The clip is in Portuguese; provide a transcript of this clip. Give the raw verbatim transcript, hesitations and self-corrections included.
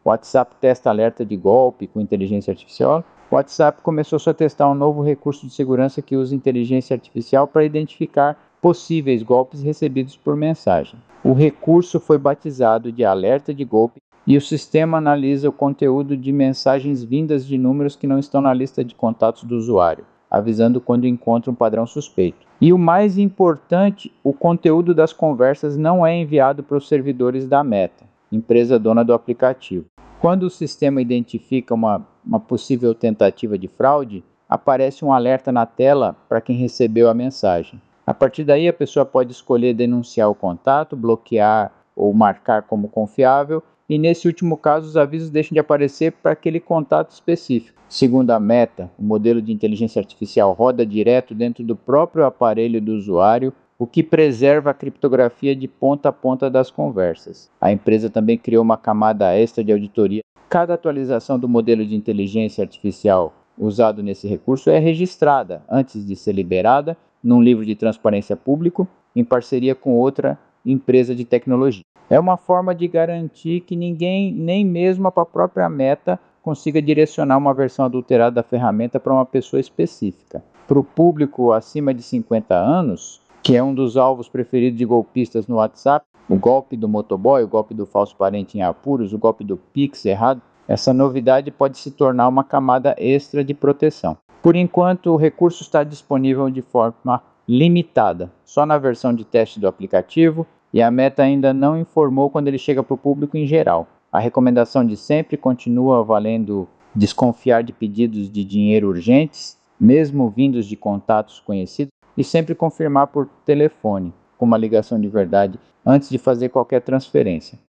O WhatsApp testa alerta de golpe com inteligência artificial. O WhatsApp começou a testar um novo recurso de segurança que usa inteligência artificial para identificar possíveis golpes recebidos por mensagem. O recurso foi batizado de alerta de golpe e o sistema analisa o conteúdo de mensagens vindas de números que não estão na lista de contatos do usuário, avisando quando encontra um padrão suspeito. E o mais importante, o conteúdo das conversas não é enviado para os servidores da Meta, empresa dona do aplicativo. Quando o sistema identifica uma, uma possível tentativa de fraude, aparece um alerta na tela para quem recebeu a mensagem. A partir daí, a pessoa pode escolher denunciar o contato, bloquear ou marcar como confiável, e nesse último caso, os avisos deixam de aparecer para aquele contato específico. Segundo a Meta, o modelo de inteligência artificial roda direto dentro do próprio aparelho do usuário, o que preserva a criptografia de ponta a ponta das conversas. A empresa também criou uma camada extra de auditoria. Cada atualização do modelo de inteligência artificial usado nesse recurso é registrada antes de ser liberada num livro de transparência público, em parceria com outra empresa de tecnologia. É uma forma de garantir que ninguém, nem mesmo a própria Meta, consiga direcionar uma versão adulterada da ferramenta para uma pessoa específica. Para o público acima de cinquenta anos, que é um dos alvos preferidos de golpistas no WhatsApp, o golpe do motoboy, o golpe do falso parente em apuros, o golpe do Pix errado, essa novidade pode se tornar uma camada extra de proteção. Por enquanto, o recurso está disponível de forma limitada, só na versão de teste do aplicativo, e a Meta ainda não informou quando ele chega para o público em geral. A recomendação de sempre continua valendo: desconfiar de pedidos de dinheiro urgentes, mesmo vindos de contatos conhecidos, e sempre confirmar por telefone, com uma ligação de verdade, antes de fazer qualquer transferência.